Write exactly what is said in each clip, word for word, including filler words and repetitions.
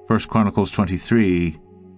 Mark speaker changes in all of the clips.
Speaker 1: First Chronicles twenty-three.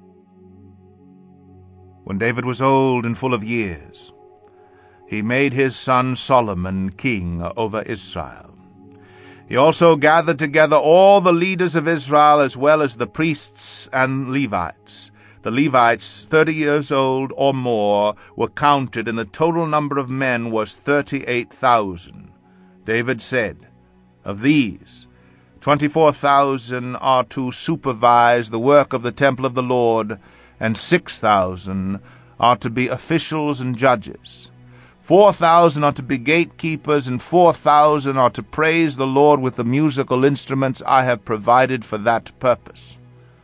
Speaker 2: When David was old and full of years, he made his son Solomon king over Israel. He also gathered together all the leaders of Israel, as well as the priests and Levites. The Levites, thirty years old or more, were counted, and the total number of men was thirty-eight thousand. David said, "Of these, twenty-four thousand are to supervise the work of the temple of the Lord, and six thousand are to be officials and judges. Four thousand are to be gatekeepers, and four thousand are to praise the Lord with the musical instruments I have provided for that purpose."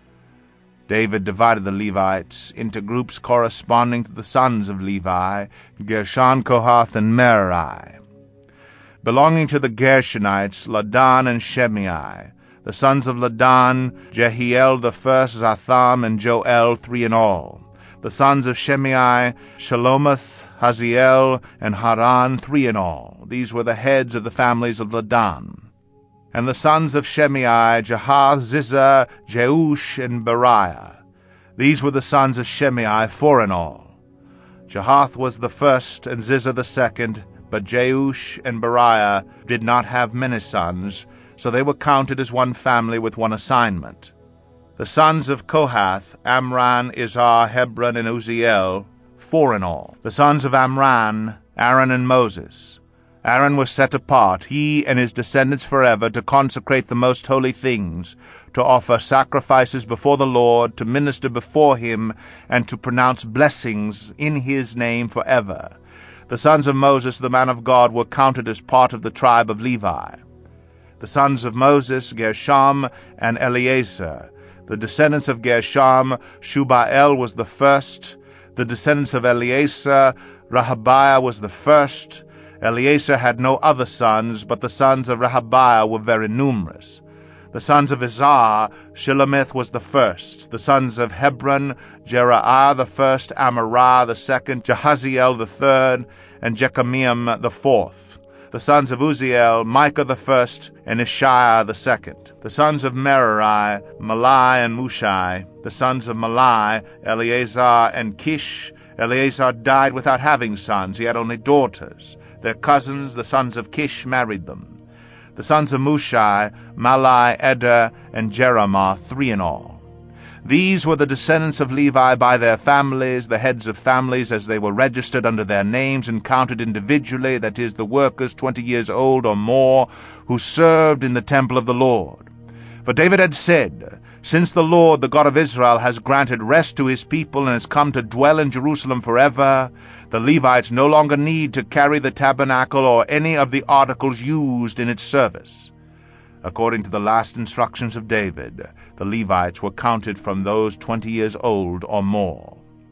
Speaker 2: David divided the Levites into groups corresponding to the sons of Levi, Gershon, Kohath, and Merari. Belonging to the Gershonites, Ladan and Shimei. The sons of Ladan, Jehiel the first, Zatham, and Joel, three in all. The sons of Shimei, Shelomoth, Haziel, and Haran, three in all. These were the heads of the families of Ladan. And the sons of Shimei, Jahath, Ziza, Jeush, and Beriah. These were the sons of Shimei, four in all. Jahath was the first, and Ziza the second, but Jeush and Beriah did not have many sons, so they were counted as one family with one assignment. The sons of Kohath, Amram, Izhar, Hebron, and Uzziel, four in all. The sons of Amram, Aaron and Moses. Aaron was set apart, he and his descendants forever, to consecrate the most holy things, to offer sacrifices before the Lord, to minister before him, and to pronounce blessings in his name forever. The sons of Moses, the man of God, were counted as part of the tribe of Levi. The sons of Moses, Gershom and Eleazar. The descendants of Gershom, Shubael was the first. The descendants of Eleazar, Rehabiah was the first. Eleazar had no other sons, but the sons of Rehabiah were very numerous. The sons of Izhar, Shelomith was the first. The sons of Hebron, Jeriah the first, Amariah the second, Jehaziel the third, and Jekameam the fourth. The sons of Uzziel, Micah the first, and Ishiah the second. The sons of Merari, Malai and Mushai. The sons of Malai, Eleazar and Kish. Eleazar died without having sons, he had only daughters. Their cousins, the sons of Kish, married them. The sons of Mushai, Malai, Eder, and Jeremoth, three in all. These were the descendants of Levi by their families, the heads of families as they were registered under their names and counted individually, that is, the workers twenty years old or more, who served in the temple of the Lord. For David had said, "Since the Lord, the God of Israel, has granted rest to his people and has come to dwell in Jerusalem forever, the Levites no longer need to carry the tabernacle or any of the articles used in its service." According to the last instructions of David, the Levites were counted from those twenty years old or more.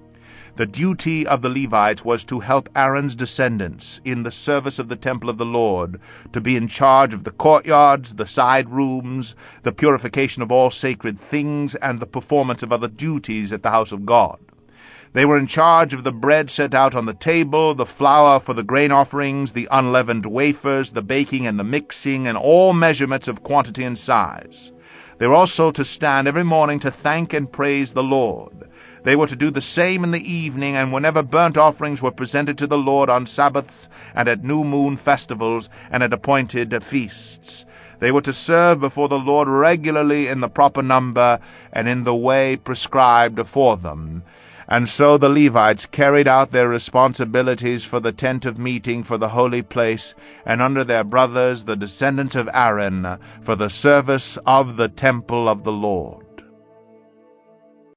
Speaker 2: The duty of the Levites was to help Aaron's descendants in the service of the temple of the Lord, to be in charge of the courtyards, the side rooms, the purification of all sacred things, and the performance of other duties at the house of God. They were in charge of the bread set out on the table, the flour for the grain offerings, the unleavened wafers, the baking and the mixing, and all measurements of quantity and size. They were also to stand every morning to thank and praise the Lord. They were to do the same in the evening, and whenever burnt offerings were presented to the Lord on Sabbaths and at new moon festivals and at appointed feasts. They were to serve before the Lord regularly in the proper number and in the way prescribed for them. And so the Levites carried out their responsibilities for the tent of meeting, for the holy place, and under their brothers, the descendants of Aaron, for the service of the temple of the Lord.